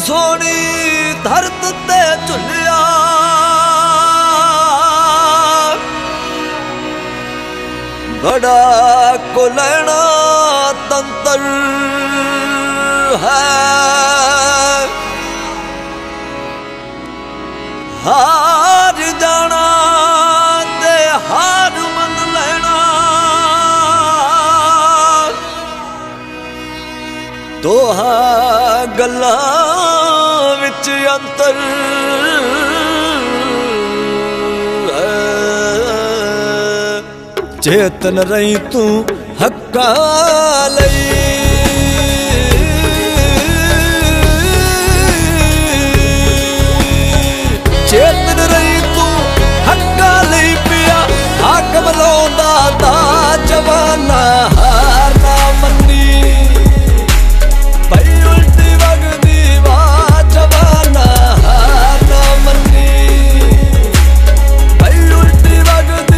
सोनी धरत ते झुलिया बड़ा को लेना तंत्र है हार जाना ते हार मन लेना दोहा गल्लां विच अंतर चेतन रही तू हक्का लई चेतन रही तू हक्का लई पिया हाकम लौंदा दा जवाना हार ना मन्नी पई उल्टी वगदी वाह जवाना हार ना मन्नी पई उल्टी वगदी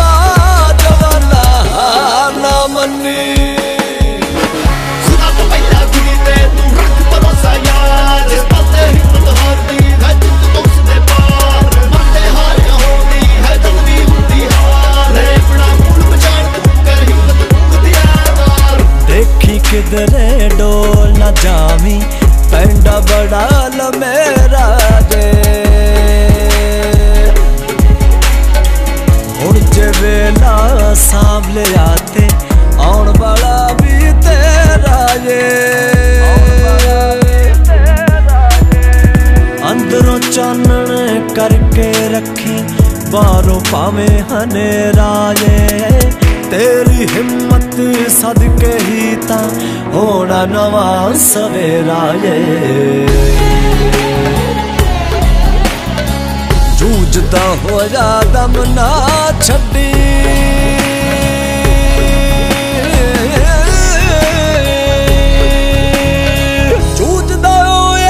खुदा तो पहला गुरी ते तू रख भरोसा यार जिस पासे हिम्मत हारदी है जित तो उसदे पार मरते हार होंदी है जद भी हुंदी हार है अपना मूल पहचान तू कर हिम्मत मुक्तियार देखी किधरे डोल न जावी पेंडा बड़ा ल मेरा जे हुण जे वेला सांभले आते आउण वाला भी तेरा ये अंदरों चानण करके रखी बाहरों पावे हनेरा ये तेरी हिम्मत सदके ही ता होना नवा सवेरा ये जूझदा होया दम ना छड्डी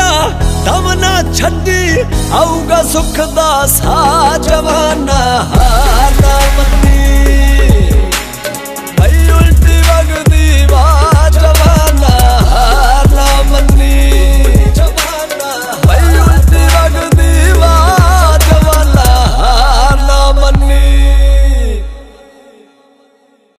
छड्डी आऊगा सुख दा सा जवाना।